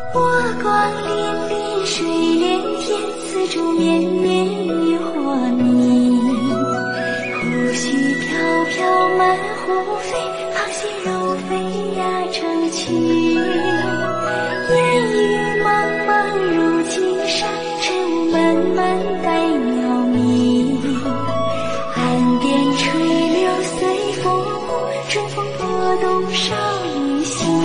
波光粼粼，水连天，丝竹绵绵，渔火明。胡须飘飘，满湖飞，螃蟹肉飞压成群。烟雨茫茫入青山，晨雾漫漫带鸟鸣。岸边吹柳随风舞，春风拨动少女心。